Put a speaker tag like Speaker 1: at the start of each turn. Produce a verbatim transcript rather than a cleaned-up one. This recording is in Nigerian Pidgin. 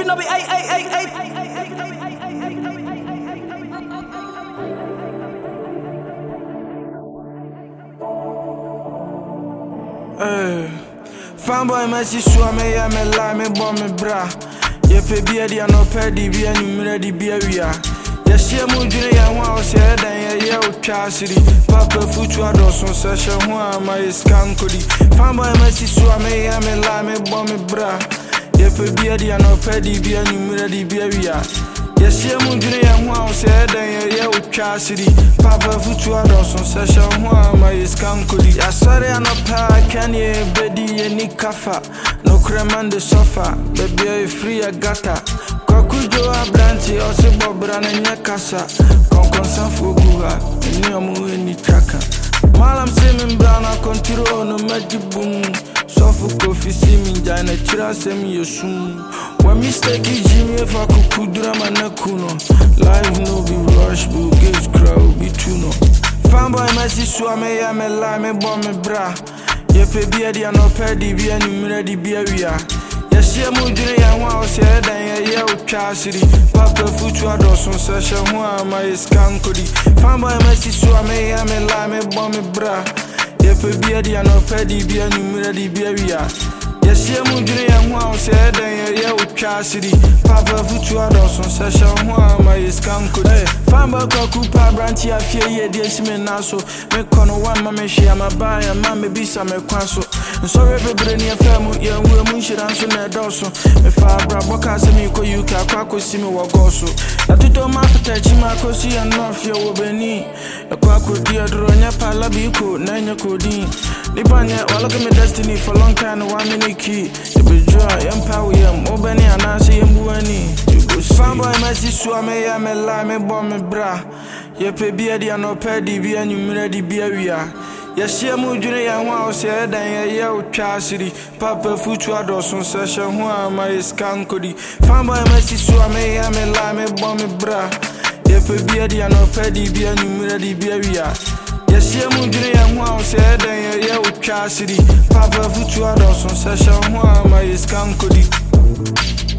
Speaker 1: no be ay ay ay ay.
Speaker 2: Hey, fanboy Messi so me ya me lie me bomb me bra. Ye pe bia dia no pe di bia nyumre di bia wia. Ye share mu dwene ya ho a se dan ye ye otwa siri. Papa futu adoso se she ho a ma iskankodi. Fanboy Messi so me ya me lie me bomb me bra. Ye pe bia dia no pe di bia nyumre di bia wia. Ye share mu dwene ya ho a se dan ye ye otwa siri. Papa futu adoso se she ho a ma iskankodi. Ya sare anopa can ye bedi ye ni kafa. No creman de sofa, baby I free a gata. Kwakujo abranti ose bobra na nyakasa. Konkonsan foguha, ni omu ni traka. Malam se min brana control no majibum. Sofu kofi si min jana chira se mi yosum. Wa mistake jimi fa kukudura manakuno. Life no be rush, bu gauge crowd be tuno. Fanboy Messi so me ya me lie me bomb me bra. Ye pe bia dia no pe di bia nyumre di bia wia. Ye share mu dwene ya ho a se dan ye ye otwa siri. Papa futu adoso se she ho a ma iskankodi. Fanboy Messi so me ya me lie me bomb me bra. Ye pe bia dia no pe di bia nyumre di bia wia. Ye share mu dwene ya ho a se dan ye ye otwa siri. Papa futu adoso se she ho a ma iskankodi. Fanboy kwaku pa branti afie ye de sime naso. Me kono wan ma me hia ma ba ya ma me bisa me kwanso. Sorry bebre ni afamu ye nwe mu nhira nso na edoso. Me fa bra boka se me ko U K akwa ko si me wo goso. Na tuto ma fata chi ma ko si an no afie wo beni. E kwa ko di adro nya pala bi ko na nya ko din. Ni banya wala ke me destiny for long time no one minute key. E be joy empower yam obani anase yembu ani. Fanboy Messi so me ya me lie me bomb me bra. Ye pe bia dia no pe di bia nyumre di bia wia. Ye share mu dwene ya ho a se dan ye ye otwa siri. Papa futu adoso se she ho a ma iskankodi. Fanboy Messi so me ya me lie me bomb me bra. Ye pe bia dia no pe di bia nyumre di bia wia. Ye share mu dwene ya ho a se dan ye ye otwa siri. Papa futu adoso se she ho a ma iskankodi.